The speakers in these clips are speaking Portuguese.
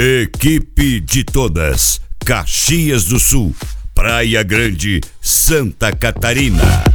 Equipe de todas, Caxias do Sul, Praia Grande, Santa Catarina.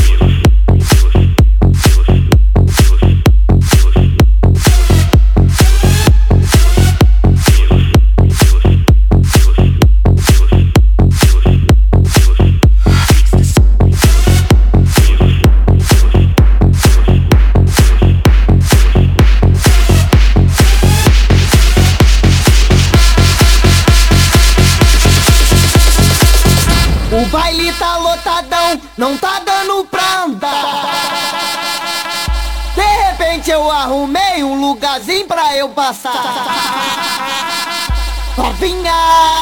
O baile tá lotadão, não tá dando pra andar. De repente eu arrumei um lugarzinho pra eu passar. Novinha,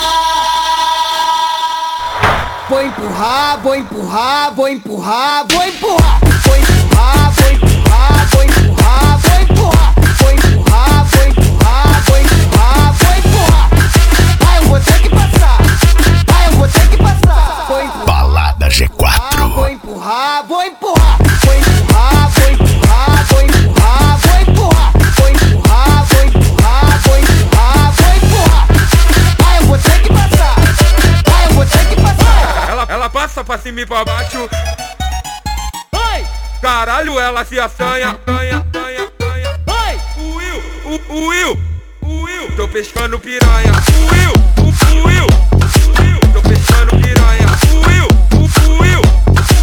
vou empurrar, vou empurrar, vou empurrar, vou empurrar, vou empurrar, vou empurrar, vou empurrar, vou empurrar, vou empurrar, vou empurrar, vou empurrar, vou empurrar. Vai, eu vou ter que passar. Vai, eu vou ter que passar. Balada G4. Vou empurrar, vou empurrar, vou empurrar, vou empurrar, vou empurrar, vou empurrar, vou empurrar, vou empurrar, vou empurrar, vou empurrar. Vai, eu vou ter que passar. Vai, eu vou ter que passar. Ela passa pra cima e pra baixo. Vai! Caralho, ela se assanha. Vai! O Will, tô pescando piranha. O Will, tô pescando piranha.